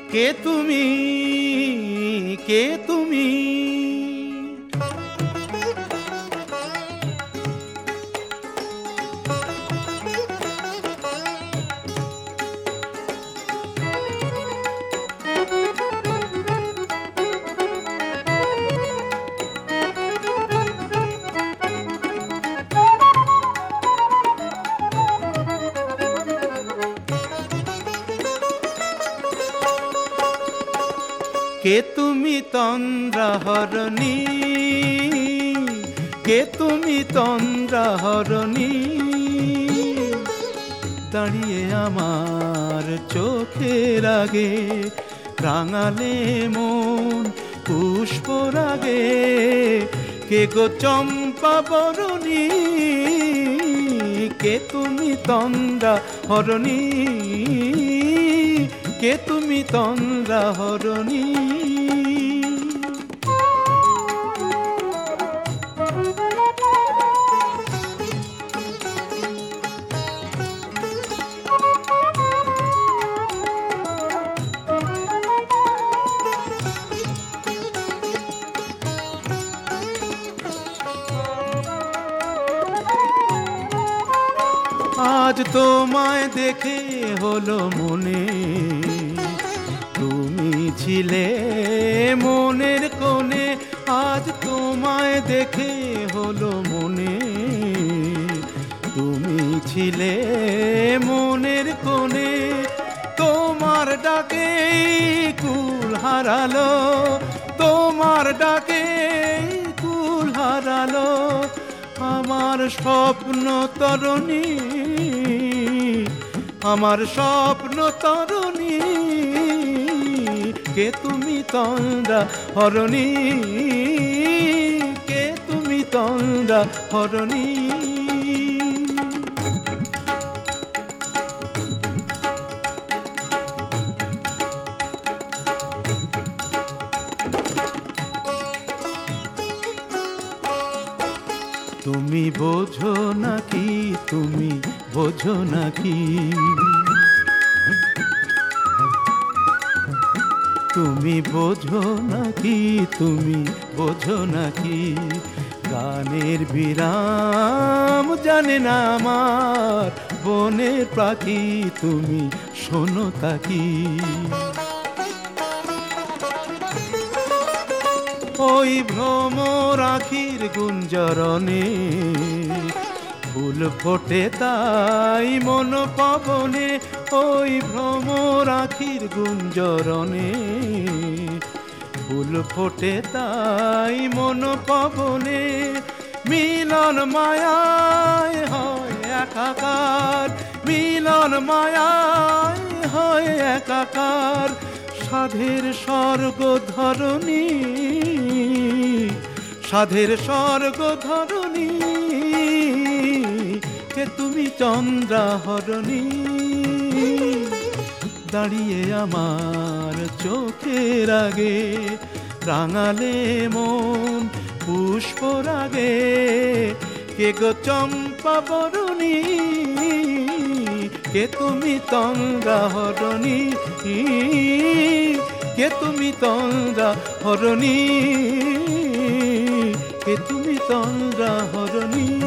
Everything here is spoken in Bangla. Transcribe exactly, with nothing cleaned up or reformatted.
কে তুমি, কে তুমি? কে তুমি তন্দ্রাহরণী, কে তুমি তন্দ্রাহরণী? দাঁড়িয়ে আমার চোখের আগে রাঙালে মন পুষ্পর আগে। কে গো চম্পা বরণী, কে তুমি তন্দ্রাহরণী, কে তুমি তন্দ্রাহরণী? আজ তোমায় দেখে হলো মনে, তুমি ছিলে মনের কোণে। আজ তোমায় দেখে হলো মনে, তুমি ছিলে মনের কোণে। তোমার ডাকে কুল হারালো, তোমার ডাকে কুল হারালো আমার স্বপ্ন তরণী, আমার স্বপ্ন তরণী। কে তুমি তন্দ্রাহরণী, কে তুমি তন্দ্রাহরণী? তুমি বোঝো নাকি, তুমি বোঝো নাকি? তুমি বোঝো নাকি, তুমি বোঝো নাকি? গানের বিরাম জানে না আমার বনের পাখি, তুমি শোনো তাকি। ওই ভ্রমর আখির গুঞ্জরণে ফুল ফোটে তাই মন পবনে। ওই ভ্রমর আখির গুঞ্জরণে ফুল ফোটে তাই মন পবনে। মিলন মায়ায় হয় একাকার, মিলন মায়ায় হয় একাকার। সাধের স্বর্গ ধরণী, সাধের স্বর্গ ধরণী। কে তুমি চন্দ্রাহরণী, দাঁড়িয়ে আমার চোখের আগে রাঙালে মন পুষ্পর আগে। কে গো চম্পা বরণী, কে তুমি তন্দ্রাহরণী, কে তুমি তন্দ্রাহরণী, কে তুমি তন্দ্রাহরণী?